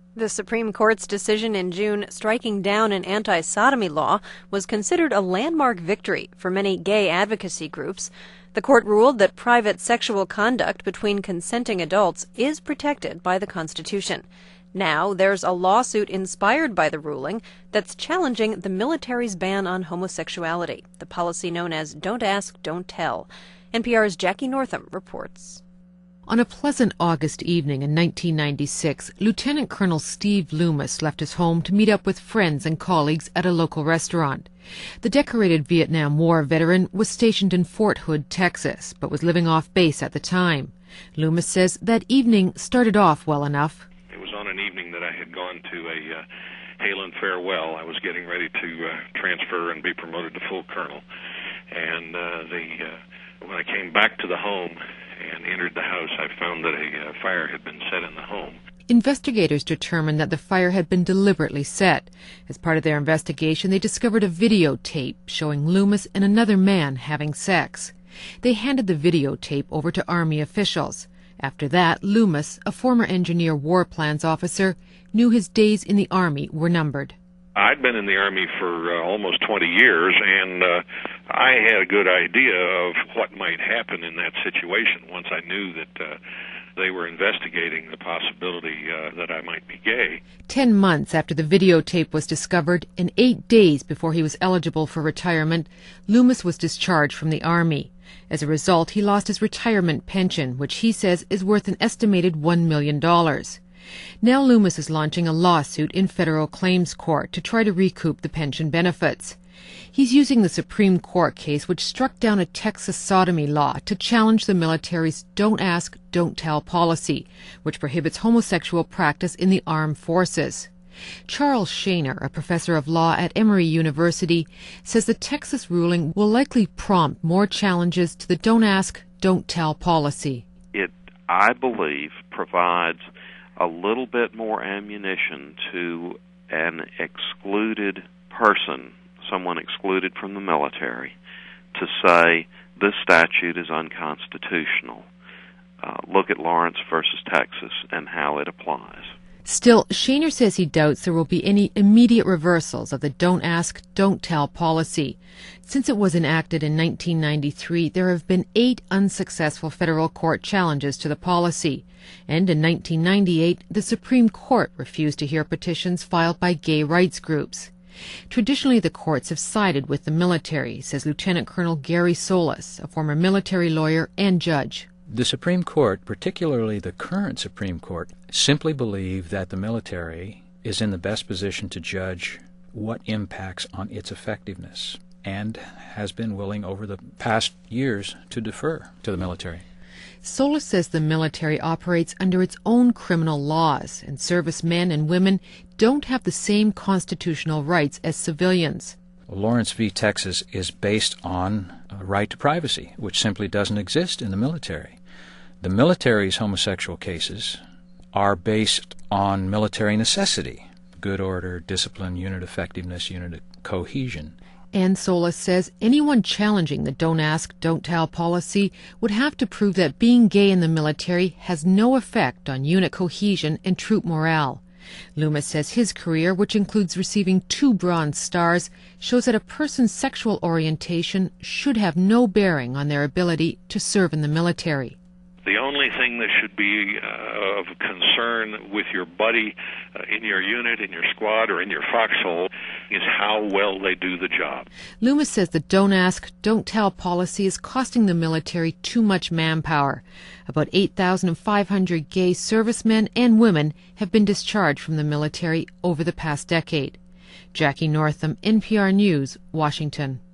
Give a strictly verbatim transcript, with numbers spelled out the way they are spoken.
The Supreme Court's decision in June striking down an anti-sodomy law was considered a landmark victory for many gay advocacy groups. The court ruled that private sexual conduct between consenting adults is protected by the Constitution. Now there's a lawsuit inspired by the ruling that's challenging the military's ban on homosexuality, the policy known as Don't Ask, Don't Tell. N P R's Jackie Northam reports. On a pleasant August evening in nineteen ninety-six, Lieutenant Colonel Steve Loomis left his home to meet up with friends and colleagues at a local restaurant. The decorated Vietnam War veteran was stationed in Fort Hood, Texas, but was living off base at the time. Loomis says that evening started off well enough. It was on an evening that I had gone to a uh, hail and farewell. I was getting ready to uh, transfer and be promoted to full colonel. And uh, the uh, when I came back to the home and entered the house, I found that a uh, fire had been set in the home. Investigators determined that the fire had been deliberately set. As part of their investigation, they discovered a videotape showing Loomis and another man having sex. They handed the videotape over to Army officials. After that, Loomis, a former engineer war plans officer, knew his days in the Army were numbered. I'd been in the Army for uh, almost twenty years, and uh, I had a good idea of what might happen in that situation once I knew that uh, they were investigating the possibility uh, that I might be gay. Ten months after the videotape was discovered, and eight days before he was eligible for retirement, Loomis was discharged from the Army. As a result, he lost his retirement pension, which he says is worth an estimated one million dollars. Now Loomis is launching a lawsuit in federal claims court to try to recoup the pension benefits. He's using the Supreme Court case which struck down a Texas sodomy law to challenge the military's Don't Ask, Don't Tell policy, which prohibits homosexual practice in the armed forces. Charles Shaner, a professor of law at Emory University, says the Texas ruling will likely prompt more challenges to the Don't Ask, Don't Tell policy. It, I believe, provides a little bit more ammunition to an excluded person, someone excluded from the military, to say this statute is unconstitutional. Uh, look at Lawrence versus Texas and how it applies. Still, Shaner says he doubts there will be any immediate reversals of the Don't Ask, Don't Tell policy. Since it was enacted in nineteen ninety-three, there have been eight unsuccessful federal court challenges to the policy. And in nineteen ninety-eight, the Supreme Court refused to hear petitions filed by gay rights groups. Traditionally, the courts have sided with the military, says Lieutenant Colonel Gary Solis, a former military lawyer and judge. The Supreme Court, particularly the current Supreme Court, simply believe that the military is in the best position to judge what impacts on its effectiveness, and has been willing over the past years to defer to the military. Solis says the military operates under its own criminal laws, and servicemen and women don't have the same constitutional rights as civilians. Lawrence v. Texas is based on a right to privacy, which simply doesn't exist in the military. The military's homosexual cases are based on military necessity, good order, discipline, unit effectiveness, unit cohesion. And Solis says anyone challenging the Don't Ask, Don't Tell policy would have to prove that being gay in the military has no effect on unit cohesion and troop morale. Loomis says his career, which includes receiving two Bronze Stars, shows that a person's sexual orientation should have no bearing on their ability to serve in the military. The only thing that should be uh, of concern with your buddy uh, in your unit, in your squad, or in your foxhole is how well they do the job. Loomis says the Don't Ask, Don't Tell policy is costing the military too much manpower. About eight thousand five hundred gay servicemen and women have been discharged from the military over the past decade. Jackie Northam, N P R News, Washington.